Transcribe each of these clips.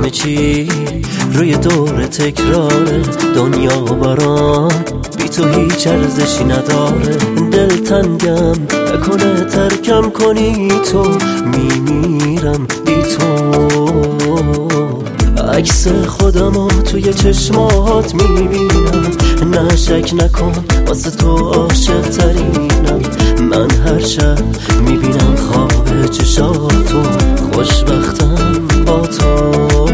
همه چی روی دور تکراره، دنیا برام بی تو هیچ ارزشی نداره. دلتنگم نکنه ترکم کنی تو، میمیرم بی تو. عکس خودمو توی چشمات میبینم، نه شک نکن واسه تو عاشق ترینم. من هر شب میبینم خواب چشاتو، خوشبختم با تو.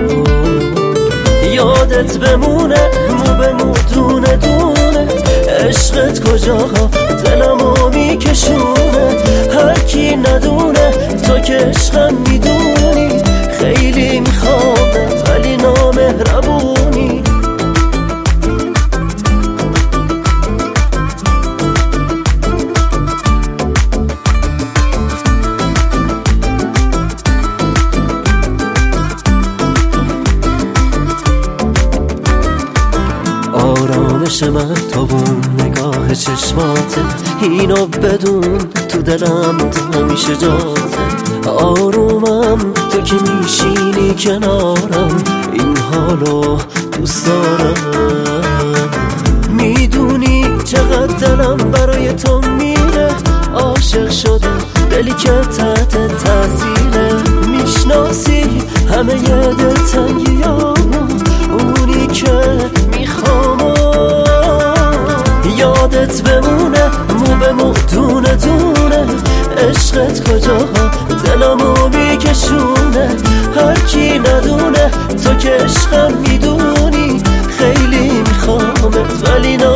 یادت بمونه مو به مو دونه دونه، عشقت کجا دلمو میکشونه. هر کی ندونه تو که عشقم میدونی، خیلی میخوامت ولی نامهربونی. آرامش من تو اون نگاه چشماته، اینو بدون تو دلم همیشه جاته. آرومم تو که میشینی کنارم، این حالو دوست دارم. میدونی چقدر دلم برای تو میره، عاشق شدم دلی که تحت تاثیره. میشناسی همه دلتنگیامو، اونی که میخوام. یادت بمونه مو به مو دونه دونه، عشقت کجا دلمو میکشونه. هر کی ندونه تو که عشقم میدونی، خیلی میخوامت ولی